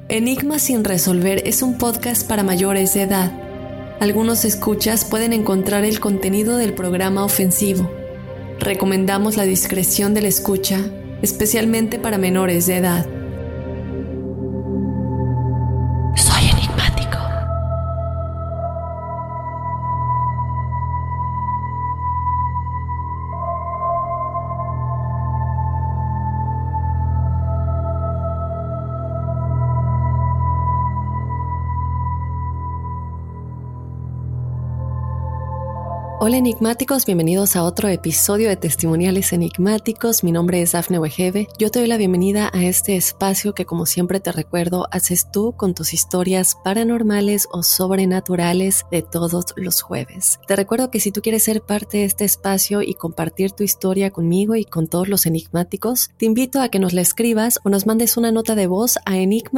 Enigmas sin resolver es un podcast para mayores de edad. Algunos escuchas pueden encontrar el contenido del programa ofensivo. Recomendamos la discreción de la escucha, especialmente para menores de edad. Soy enigmático. Hola enigmáticos, bienvenidos a otro episodio de Testimoniales Enigmáticos. Mi nombre es Dafne Wegebe. Yo te doy la bienvenida a este espacio que, como siempre te recuerdo, haces tú con tus historias paranormales o sobrenaturales de todos los jueves. Te recuerdo que si tú quieres ser parte de este espacio y compartir tu historia conmigo y con todos los enigmáticos, te invito a que nos la escribas o nos mandes una nota de voz a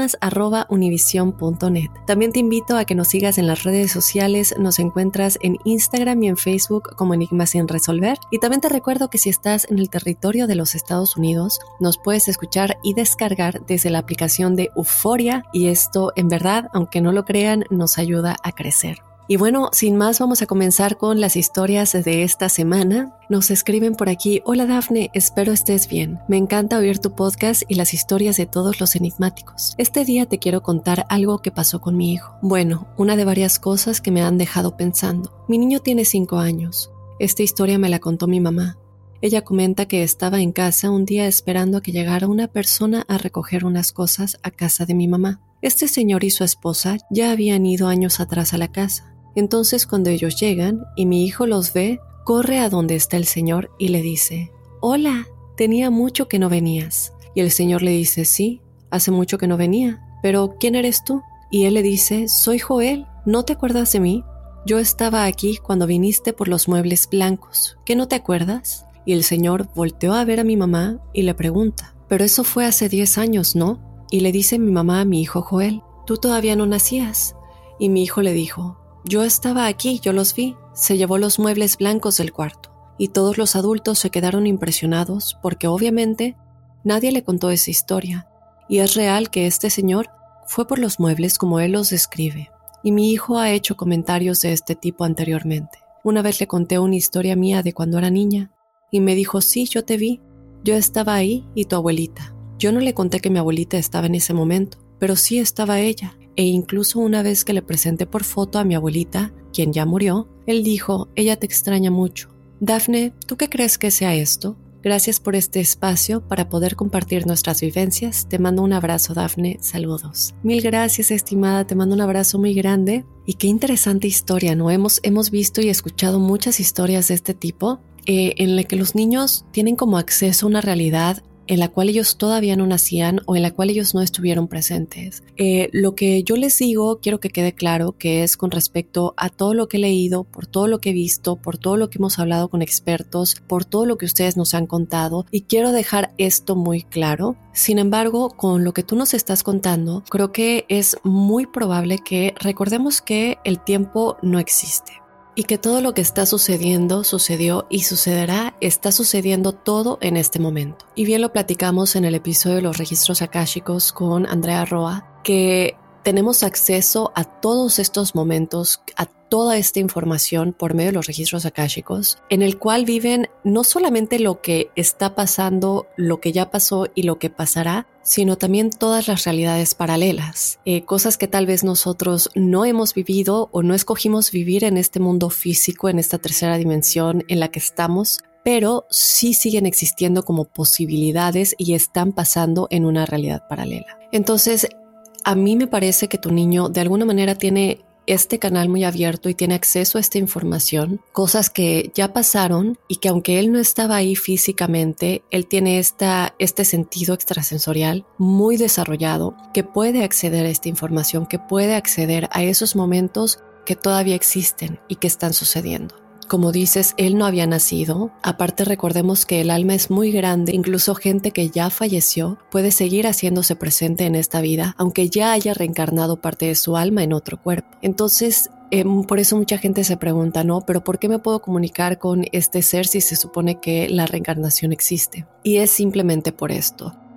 enigmas@univision.net. También te invito a que nos sigas en las redes sociales. Nos encuentras en Instagram y en Facebook como Enigmas sin resolver. Y también te recuerdo que si estás en el territorio de los Estados Unidos, nos puedes escuchar y descargar desde la aplicación de Euforia, y esto en verdad, aunque no lo crean, nos ayuda a crecer. Y bueno, sin más, vamos a comenzar con las historias de esta semana. Nos escriben por aquí: hola Dafne, espero estés bien. Me encanta oír tu podcast y las historias de todos los enigmáticos. Este día te quiero contar algo que pasó con mi hijo. Bueno, una de varias cosas que me han dejado pensando. Mi niño tiene 5 años. Esta historia me la contó mi mamá. Ella comenta que estaba en casa un día esperando a que llegara una persona a recoger unas cosas a casa de mi mamá. Este señor y su esposa ya habían ido años atrás a la casa. Entonces, cuando ellos llegan y mi hijo los ve, corre a donde está el señor y le dice: hola, tenía mucho que no venías. Y el señor le dice: sí, hace mucho que no venía, pero ¿quién eres tú? Y él le dice: soy Joel, ¿no te acuerdas de mí? Yo estaba aquí cuando viniste por los muebles blancos, ¿qué no te acuerdas? Y el señor volteó a ver a mi mamá y le pregunta: pero eso fue hace 10 años, ¿no? Y le dice mi mamá a mi hijo Joel: tú todavía no nacías. Y mi hijo le dijo: yo estaba aquí, yo los vi. Se llevó los muebles blancos del cuarto. Y todos los adultos se quedaron impresionados porque obviamente nadie le contó esa historia. Y es real que este señor fue por los muebles como él los describe. Y mi hijo ha hecho comentarios de este tipo anteriormente. Una vez le conté una historia mía de cuando era niña y me dijo: sí, yo te vi. Yo estaba ahí y tu abuelita. Yo no le conté que mi abuelita estaba en ese momento, pero sí estaba ella. E incluso una vez que le presenté por foto a mi abuelita, quien ya murió, él dijo: ella te extraña mucho. Dafne, ¿tú qué crees que sea esto? Gracias por este espacio para poder compartir nuestras vivencias. Te mando un abrazo, Dafne. Saludos. Mil gracias, estimada. Te mando un abrazo muy grande. Y qué interesante historia, ¿no? Hemos visto y escuchado muchas historias de este tipo, en la que los niños tienen como acceso a una realidad en la cual ellos todavía no nacían o en la cual ellos no estuvieron presentes. Lo que yo les digo, quiero que quede claro que es con respecto a todo lo que he leído, por todo lo que he visto, por todo lo que hemos hablado con expertos, por todo lo que ustedes nos han contado, y quiero dejar esto muy claro. Sin embargo, con lo que tú nos estás contando, creo que es muy probable que recordemos que el tiempo no existe. Y que todo lo que está sucediendo, sucedió y sucederá, está sucediendo todo en este momento. Y bien lo platicamos en el episodio de los registros akáshicos con Andrea Roa, que tenemos acceso a todos estos momentos, a toda esta información por medio de los registros akáshicos, en el cual viven no solamente lo que está pasando, lo que ya pasó y lo que pasará, sino también todas las realidades paralelas, cosas que tal vez nosotros no hemos vivido o no escogimos vivir en este mundo físico, en esta tercera dimensión en la que estamos, pero sí siguen existiendo como posibilidades y están pasando en una realidad paralela. Entonces, a mí me parece que tu niño de alguna manera tiene este canal muy abierto y tiene acceso a esta información, cosas que ya pasaron y que aunque él no estaba ahí físicamente, él tiene este sentido extrasensorial muy desarrollado, que puede acceder a esta información, que puede acceder a esos momentos que todavía existen y que están sucediendo. Como dices, él no había nacido. Aparte, recordemos que el alma es muy grande. Incluso gente que ya falleció puede seguir haciéndose presente en esta vida, aunque ya haya reencarnado parte de su alma en otro cuerpo. Entonces, por eso mucha gente se pregunta, ¿no? ¿Pero por qué me puedo comunicar con este ser si se supone que la reencarnación existe? Y es simplemente por esto.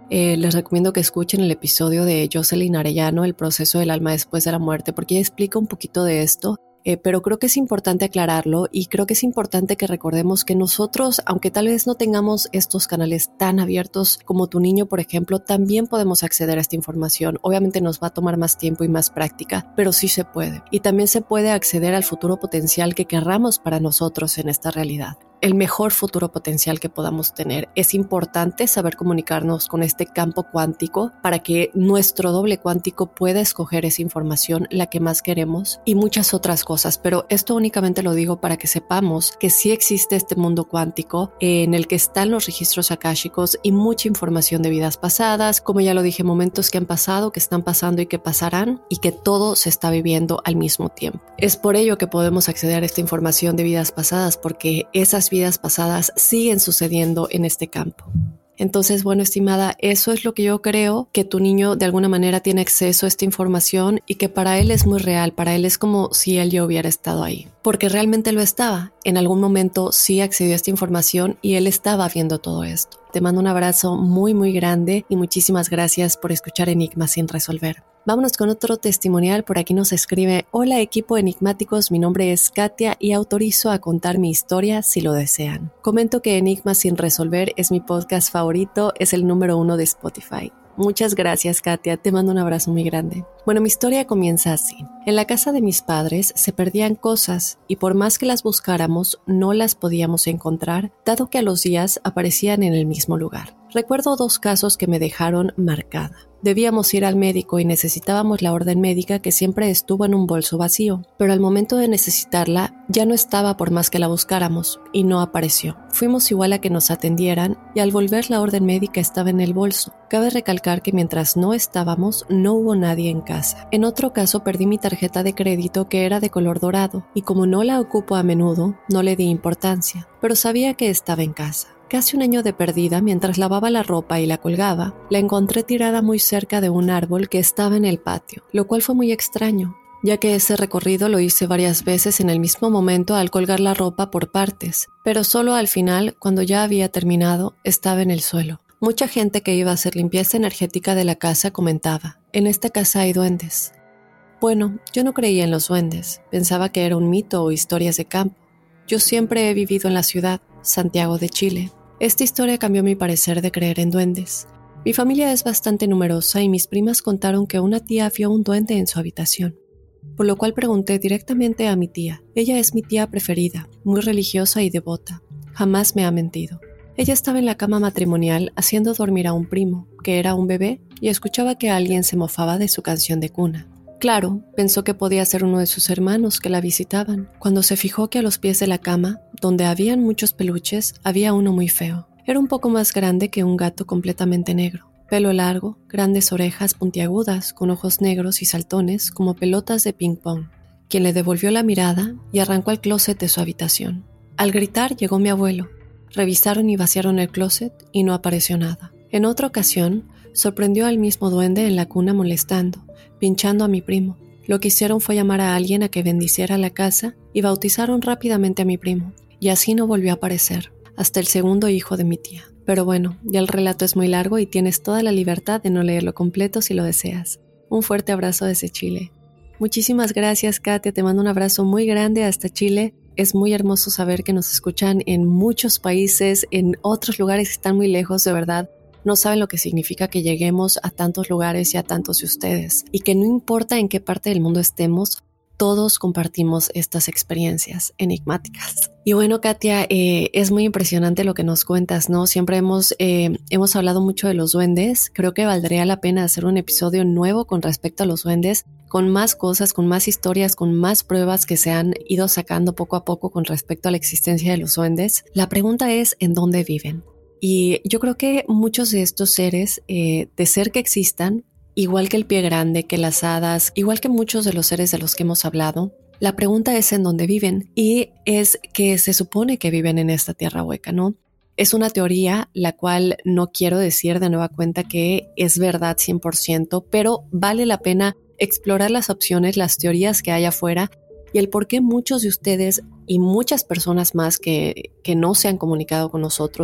Les recomiendo que escuchen el episodio de Jocelyn Arellano, El proceso del alma después de la muerte, porque ella explica un poquito de esto. Pero creo que es importante aclararlo y creo que es importante que recordemos que nosotros, aunque tal vez no tengamos estos canales tan abiertos como tu niño, por ejemplo, también podemos acceder a esta información. Obviamente nos va a tomar más tiempo y más práctica, pero sí se puede. Y también se puede acceder al futuro potencial que querramos para nosotros en esta realidad. El mejor futuro potencial que podamos tener. Es importante saber comunicarnos con este campo cuántico para que nuestro doble cuántico pueda escoger esa información, la que más queremos, y muchas otras cosas. Pero esto únicamente lo digo para que sepamos que sí existe este mundo cuántico en el que están los registros akáshicos y mucha información de vidas pasadas, como ya lo dije, momentos que han pasado, que están pasando y que pasarán, y que todo se está viviendo al mismo tiempo. Es por ello que podemos acceder a esta información de vidas pasadas, porque esas vidas pasadas siguen sucediendo en este campo. Entonces, bueno, estimada, eso es lo que yo creo, que tu niño de alguna manera tiene acceso a esta información y que para él es muy real, para él es como si él ya hubiera estado ahí, porque realmente lo estaba. En algún momento sí accedió a esta información y él estaba viendo todo esto. Te mando un abrazo muy muy grande y muchísimas gracias por escuchar Enigmas sin resolver. Vámonos con otro testimonial. Por aquí nos escribe: hola equipo enigmáticos, mi nombre es Katia y autorizo a contar mi historia si lo desean. Comento que Enigmas sin resolver es mi podcast favorito, es el número 1 de Spotify. Muchas gracias, Katia, te mando un abrazo muy grande. Bueno, mi historia comienza así. En la casa de mis padres se perdían cosas y por más que las buscáramos no las podíamos encontrar, dado que a los días aparecían en el mismo lugar. Recuerdo 2 casos que me dejaron marcada. Debíamos ir al médico y necesitábamos la orden médica, que siempre estuvo en un bolso vacío, pero al momento de necesitarla ya no estaba por más que la buscáramos y no apareció. Fuimos igual a que nos atendieran y al volver la orden médica estaba en el bolso. Cabe recalcar que mientras no estábamos no hubo nadie en casa. En otro caso perdí mi tarjeta de crédito, que era de color dorado, y como no la ocupo a menudo no le di importancia, pero sabía que estaba en casa. Casi un año de perdida, mientras lavaba la ropa y la colgaba, la encontré tirada muy cerca de un árbol que estaba en el patio, lo cual fue muy extraño, ya que ese recorrido lo hice varias veces en el mismo momento al colgar la ropa por partes, pero solo al final, cuando ya había terminado, estaba en el suelo. Mucha gente que iba a hacer limpieza energética de la casa comentaba: en esta casa hay duendes. Bueno, yo no creía en los duendes, pensaba que era un mito o historias de campo. Yo siempre he vivido en la ciudad, Santiago de Chile. Esta historia cambió mi parecer de creer en duendes. Mi familia es bastante numerosa y mis primas contaron que una tía vio un duende en su habitación, por lo cual pregunté directamente a mi tía. Ella es mi tía preferida, muy religiosa y devota. Jamás me ha mentido. Ella estaba en la cama matrimonial haciendo dormir a un primo, que era un bebé, y escuchaba que alguien se mofaba de su canción de cuna. Claro, pensó que podía ser uno de sus hermanos que la visitaban, cuando se fijó que a los pies de la cama, donde habían muchos peluches, había uno muy feo. Era un poco más grande que un gato, completamente negro. Pelo largo, grandes orejas puntiagudas, con ojos negros y saltones como pelotas de ping-pong. Quien le devolvió la mirada y arrancó al closet de su habitación. Al gritar llegó mi abuelo. Revisaron y vaciaron el closet y no apareció nada. En otra ocasión, sorprendió al mismo duende en la cuna molestando, pinchando a mi primo. Lo que hicieron fue llamar a alguien a que bendiciera la casa y bautizaron rápidamente a mi primo, y así no volvió a aparecer, hasta el segundo hijo de mi tía. Pero bueno, ya el relato es muy largo y tienes toda la libertad de no leerlo completo si lo deseas. Un fuerte abrazo desde Chile. Muchísimas gracias, Katia, te mando un abrazo muy grande hasta Chile. Es muy hermoso saber que nos escuchan en muchos países, en otros lugares que están muy lejos, de verdad. No saben lo que significa que lleguemos a tantos lugares y a tantos de ustedes. Y que no importa en qué parte del mundo estemos, todos compartimos estas experiencias enigmáticas. Y bueno, Katia, es muy impresionante lo que nos cuentas, ¿no? Siempre hemos hablado mucho de los duendes. Creo que valdría la pena hacer un episodio nuevo con respecto a los duendes, con más cosas, con más historias, con más pruebas que se han ido sacando poco a poco con respecto a la existencia de los duendes. La pregunta es, ¿en dónde viven? Y yo creo que muchos de estos seres, de ser que existan, igual que el pie grande, que las hadas, igual que muchos de los seres de los que hemos hablado, la pregunta es en dónde viven, y es que se supone que viven en esta tierra hueca, ¿no? Es una teoría la cual no quiero decir de nueva cuenta que es verdad 100%, pero vale la pena explorar las opciones, las teorías que hay afuera y el por qué muchos de ustedes y muchas personas más que no se han comunicado con nosotros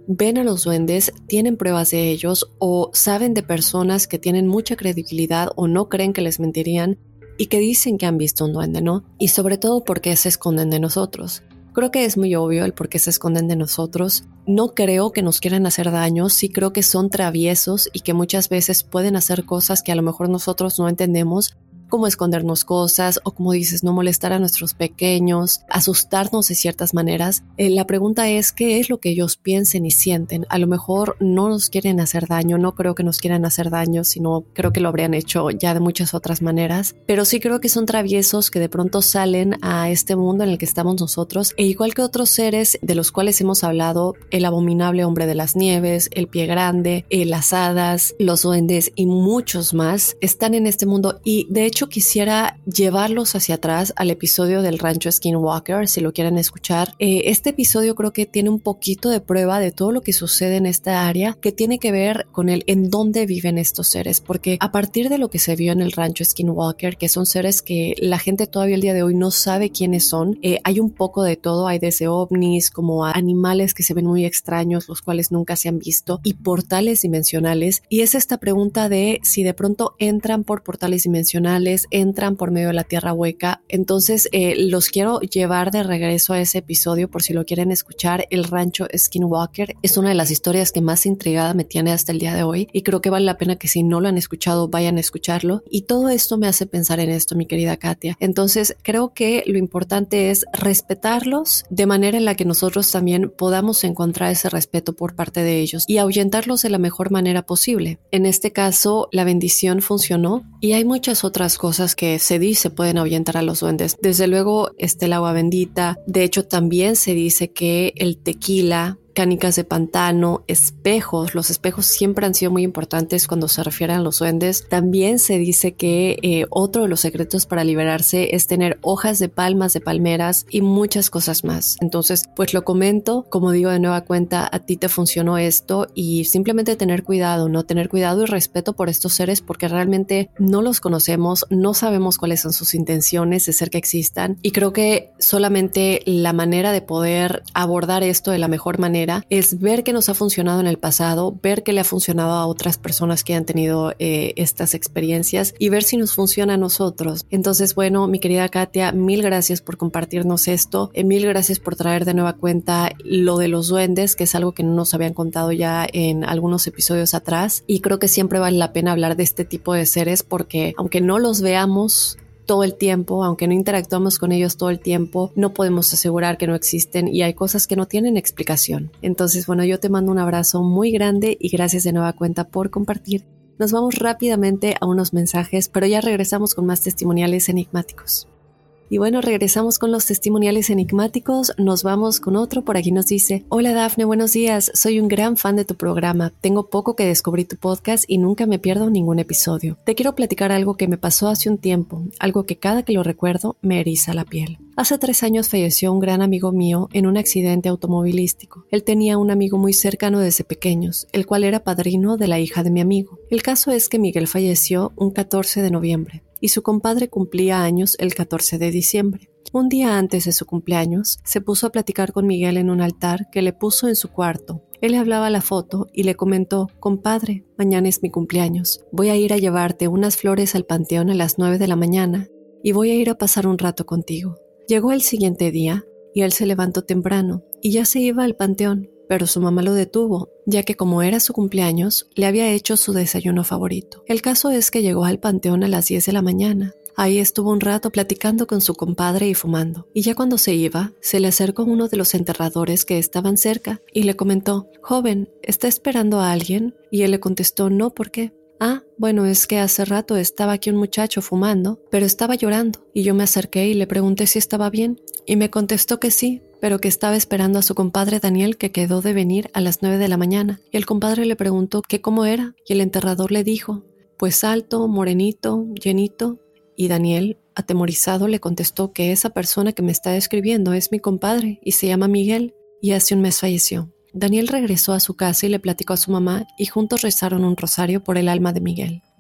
ven a los duendes, tienen pruebas de ellos o saben de personas que tienen mucha credibilidad o no creen que les mentirían y que dicen que han visto un duende, ¿no? Y sobre todo, ¿por qué se esconden de nosotros? Creo que es muy obvio el por qué se esconden de nosotros. No creo que nos quieran hacer daño, sí creo que son traviesos y que muchas veces pueden hacer cosas que a lo mejor nosotros no entendemos, como escondernos cosas o, como dices, no molestar a nuestros pequeños, asustarnos de ciertas maneras. La pregunta es, ¿qué es lo que ellos piensen y sienten? A lo mejor no nos quieren hacer daño, no creo que nos quieran hacer daño, sino creo que lo habrían hecho ya de muchas otras maneras, pero sí creo que son traviesos que de pronto salen a este mundo en el que estamos nosotros, e igual que otros seres de los cuales hemos hablado, el abominable hombre de las nieves, el pie grande, las hadas, los duendes y muchos más están en este mundo. Y de hecho quisiera llevarlos hacia atrás al episodio del Rancho Skinwalker, si lo quieren escuchar. Este episodio creo que tiene un poquito de prueba de todo lo que sucede en esta área, que tiene que ver con el en dónde viven estos seres, porque a partir de lo que se vio en el Rancho Skinwalker, que son seres que la gente todavía el día de hoy no sabe quiénes son, hay un poco de todo, hay desde ovnis como a animales que se ven muy extraños, los cuales nunca se han visto, y portales dimensionales, y es esta pregunta de si de pronto entran por portales dimensionales, entran por medio de la tierra hueca. Entonces los quiero llevar de regreso a ese episodio por si lo quieren escuchar. El Rancho Skinwalker es una de las historias que más intrigada me tiene hasta el día de hoy y creo que vale la pena que si no lo han escuchado vayan a escucharlo, y todo esto me hace pensar en esto, mi querida Katia. Entonces creo que lo importante es respetarlos de manera en la que nosotros también podamos encontrar ese respeto por parte de ellos y ahuyentarlos de la mejor manera posible. En este caso la bendición funcionó y hay muchas otras cosas que se dice pueden ahuyentar a los duendes. Desde luego el agua bendita. De hecho también se dice que el tequila, canicas de pantano, espejos. Los espejos siempre han sido muy importantes cuando se refieren a los duendes. También se dice que otro de los secretos para liberarse es tener hojas de palmas, de palmeras y muchas cosas más. Entonces, pues lo comento, como digo de nueva cuenta, a ti te funcionó esto y simplemente tener cuidado, ¿no? Tener cuidado y respeto por estos seres porque realmente no los conocemos, no sabemos cuáles son sus intenciones de ser que existan, y creo que solamente la manera de poder abordar esto de la mejor manera es ver que nos ha funcionado en el pasado, ver que le ha funcionado a otras personas que han tenido estas experiencias y ver si nos funciona a nosotros. Entonces, bueno, mi querida Katia, mil gracias por compartirnos esto, mil gracias por traer de nueva cuenta lo de los duendes, que es algo que no nos habían contado ya en algunos episodios atrás, y creo que siempre vale la pena hablar de este tipo de seres porque aunque no los veamos todo el tiempo, aunque no interactuamos con ellos todo el tiempo, no podemos asegurar que no existen y hay cosas que no tienen explicación. Entonces, bueno, yo te mando un abrazo muy grande y gracias de nueva cuenta por compartir. Nos vamos rápidamente a unos mensajes, pero ya regresamos con más testimoniales enigmáticos. Y bueno, regresamos con los testimoniales enigmáticos, nos vamos con otro. Por aquí nos dice: hola Dafne, buenos días, soy un gran fan de tu programa, tengo poco que descubrí tu podcast y nunca me pierdo ningún episodio. Te quiero platicar algo que me pasó hace un tiempo, algo que cada que lo recuerdo me eriza la piel. Hace 3 años falleció un gran amigo mío en un accidente automovilístico. Él tenía un amigo muy cercano desde pequeños, el cual era padrino de la hija de mi amigo. El caso es que Miguel falleció un 14 de noviembre. Y su compadre cumplía años el 14 de diciembre. Un día antes de su cumpleaños, se puso a platicar con Miguel en un altar que le puso en su cuarto. Él le hablaba a la foto y le comentó: compadre, mañana es mi cumpleaños. Voy a ir a llevarte unas flores al panteón a las 9 de la mañana y voy a ir a pasar un rato contigo. Llegó el siguiente día y él se levantó temprano y ya se iba al panteón, pero su mamá lo detuvo, ya que como era su cumpleaños, le había hecho su desayuno favorito. El caso es que llegó al panteón a las 10 de la mañana. Ahí estuvo un rato platicando con su compadre y fumando. Y ya cuando se iba, se le acercó uno de los enterradores que estaban cerca y le comentó: joven, ¿está esperando a alguien? Y él le contestó: no, ¿por qué? Ah, bueno, es que hace rato estaba aquí un muchacho fumando, pero estaba llorando. Y yo me acerqué y le pregunté si estaba bien. Y me contestó que sí, pero que estaba esperando a su compadre Daniel, que quedó de venir a las 9 de la mañana. Y el compadre le preguntó que cómo era, y el enterrador le dijo: pues alto, morenito, llenito. Y Daniel, atemorizado, le contestó que esa persona que me está describiendo es mi compadre y se llama Miguel, y hace un mes falleció. Daniel regresó a su casa y le platicó a su mamá y juntos rezaron un rosario por el alma de Miguel.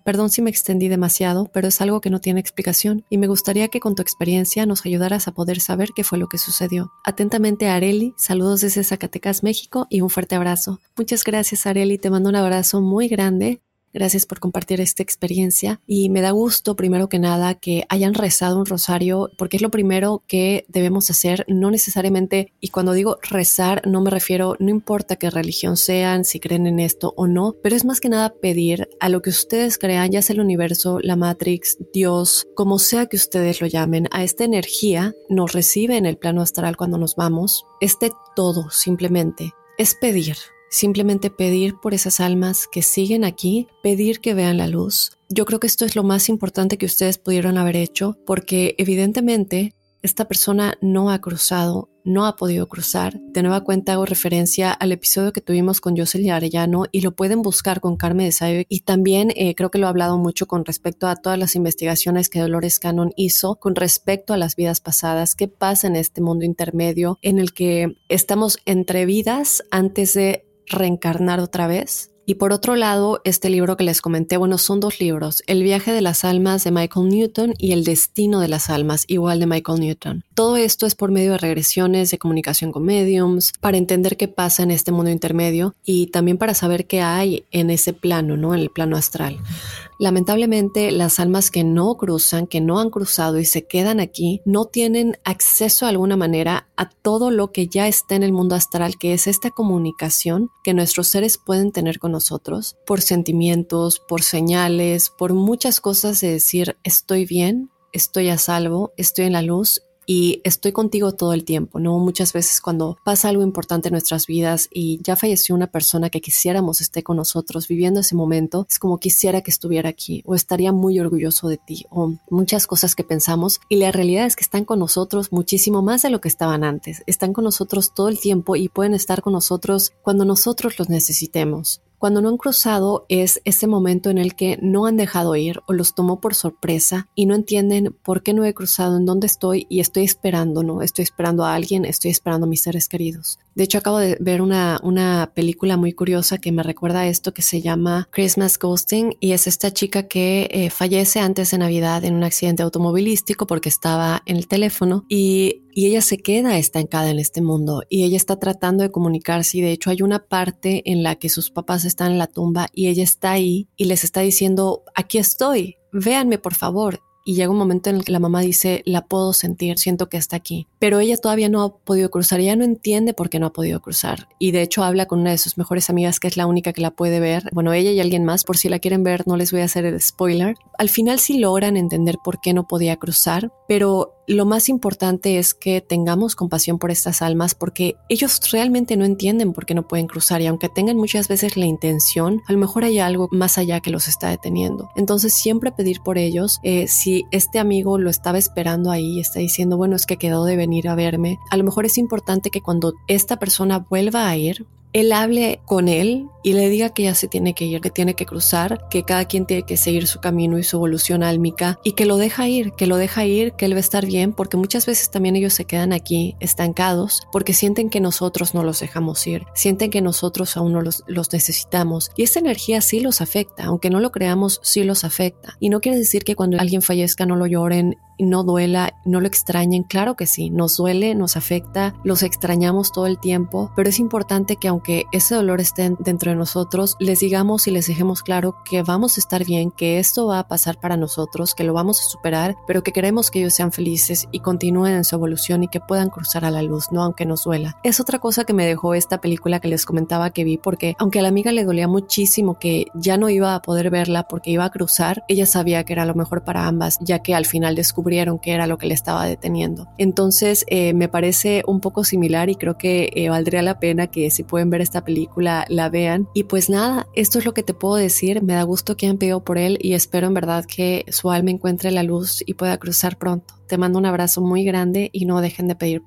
Perdón si me extendí demasiado, pero es algo que no tiene explicación y me gustaría que con tu experiencia nos ayudaras a poder saber qué fue lo que sucedió. Atentamente, Areli, saludos desde Zacatecas, México y un fuerte abrazo. Muchas gracias, Areli, te mando un abrazo muy grande. Gracias por compartir esta experiencia y me da gusto, primero que nada, que hayan rezado un rosario, porque es lo primero que debemos hacer, no necesariamente, y cuando digo rezar no me refiero, no importa qué religión sean, si creen en esto o no, pero es más que nada pedir a lo que ustedes crean, ya sea el universo, la Matrix, Dios, como sea que ustedes lo llamen, a esta energía nos recibe en el plano astral cuando nos vamos, todo simplemente es pedir. Simplemente pedir por esas almas que siguen aquí, pedir que vean la luz. Yo creo que esto es lo más importante que ustedes pudieron haber hecho, porque evidentemente esta persona no ha cruzado, no ha podido cruzar. De nueva cuenta hago referencia al episodio que tuvimos con Jocelyn Arellano y lo pueden buscar con Carmen de Sabe. Y también creo que lo he hablado mucho con respecto a todas las investigaciones que Dolores Cannon hizo con respecto a las vidas pasadas. ¿Qué pasa en este mundo intermedio en el que estamos entre vidas antes de reencarnar otra vez? Y por otro lado, este libro que les comenté, bueno, son 2 libros, El viaje de las almas de Michael Newton y El destino de las almas, igual de Michael Newton. Todo esto es por medio de regresiones, de comunicación con mediums, para entender qué pasa en este mundo intermedio y también para saber qué hay en ese plano, ¿no? En el plano astral. Lamentablemente, las almas que no cruzan, que no han cruzado y se quedan aquí, no tienen acceso de alguna manera a todo lo que ya está en el mundo astral, que es esta comunicación que nuestros seres pueden tener con nosotros, por sentimientos, por señales, por muchas cosas de decir, estoy bien, estoy a salvo, estoy en la luz y estoy contigo todo el tiempo, ¿no? Muchas veces cuando pasa algo importante en nuestras vidas y ya falleció una persona que quisiéramos esté con nosotros viviendo ese momento, es como quisiera que estuviera aquí o estaría muy orgulloso de ti o muchas cosas que pensamos y la realidad es que están con nosotros muchísimo más de lo que estaban antes. Están con nosotros todo el tiempo y pueden estar con nosotros cuando nosotros los necesitemos. Cuando no han cruzado es ese momento en el que no han dejado ir o los tomó por sorpresa y no entienden por qué no he cruzado, en dónde estoy y estoy esperando, ¿no? Estoy esperando a alguien, estoy esperando a mis seres queridos. De hecho, acabo de ver una película muy curiosa que me recuerda a esto que se llama Christmas Ghosting y es esta chica que fallece antes de Navidad en un accidente automovilístico porque estaba en el teléfono y ella se queda estancada en este mundo y ella está tratando de comunicarse y de hecho hay una parte en la que sus papás están en la tumba y ella está ahí y les está diciendo, aquí estoy, véanme por favor. Y llega un momento en el que la mamá dice, la puedo sentir, siento que está aquí. Pero ella todavía no ha podido cruzar, ella no entiende por qué no ha podido cruzar. Y de hecho habla con una de sus mejores amigas, que es la única que la puede ver. Bueno, ella y alguien más, por si la quieren ver, no les voy a hacer el spoiler. Al final sí logran entender por qué no podía cruzar, pero lo más importante es que tengamos compasión por estas almas porque ellos realmente no entienden por qué no pueden cruzar y aunque tengan muchas veces la intención, a lo mejor hay algo más allá que los está deteniendo. Entonces siempre pedir por ellos, si este amigo lo estaba esperando ahí, está diciendo, bueno, es que quedó de venir a verme, a lo mejor es importante que cuando esta persona vuelva a ir, él hable con él y le diga que ya se tiene que ir, que tiene que cruzar, que cada quien tiene que seguir su camino y su evolución álmica y que lo deja ir, que él va a estar bien porque muchas veces también ellos se quedan aquí estancados porque sienten que nosotros no los dejamos ir, sienten que nosotros aún no los necesitamos y esa energía sí los afecta, aunque no lo creamos, sí los afecta y no quiere decir que cuando alguien fallezca no lo lloren, no duela, no lo extrañen, claro que sí, nos duele, nos afecta, los extrañamos todo el tiempo, pero es importante que aunque ese dolor esté dentro de nosotros, les digamos y les dejemos claro que vamos a estar bien, que esto va a pasar para nosotros, que lo vamos a superar, pero que queremos que ellos sean felices y continúen en su evolución y que puedan cruzar a la luz, ¿no? Aunque nos duela. Es otra cosa que me dejó esta película que les comentaba que vi, porque aunque a la amiga le dolía muchísimo que ya no iba a poder verla porque iba a cruzar, ella sabía que era lo mejor para ambas, ya que al final descubrieron que era lo que le estaba deteniendo. Entonces me parece un poco similar y creo que valdría la pena que si pueden ver esta película la vean. Y pues nada, esto es lo que te puedo decir. Me da gusto que hayan pedido por él y espero en verdad que su alma encuentre la luz y pueda cruzar pronto. Te mando un abrazo muy grande y no dejen de pedir por él.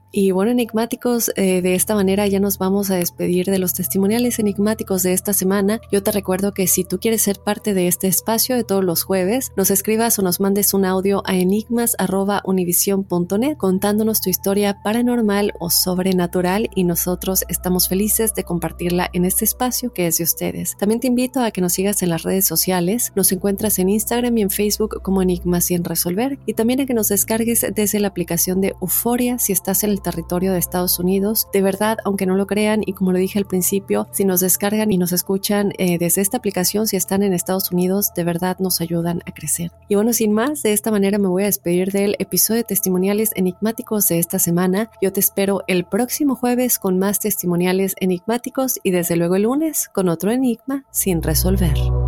Y bueno, enigmáticos, de esta manera ya nos vamos a despedir de los testimoniales enigmáticos de esta semana. Yo te recuerdo que si tú quieres ser parte de este espacio de todos los jueves, nos escribas o nos mandes un audio a enigmas@univision.net contándonos tu historia paranormal o sobrenatural, y nosotros estamos felices de compartirla en este espacio que es de ustedes. También te invito a que nos sigas en las redes sociales. Nos encuentras en Instagram y en Facebook como Enigmas sin resolver, y también a que nos descargues desde la aplicación de Euforia si estás en el territorio de Estados Unidos. De verdad, aunque no lo crean, y como lo dije al principio, si nos descargan y nos escuchan desde esta aplicación, si están en Estados Unidos, de verdad nos ayudan a crecer. Y bueno, sin más, de esta manera me voy a despedir del episodio de testimoniales enigmáticos de esta semana. Yo te espero el próximo jueves con más testimoniales enigmáticos, y desde luego el lunes con otro enigma sin resolver.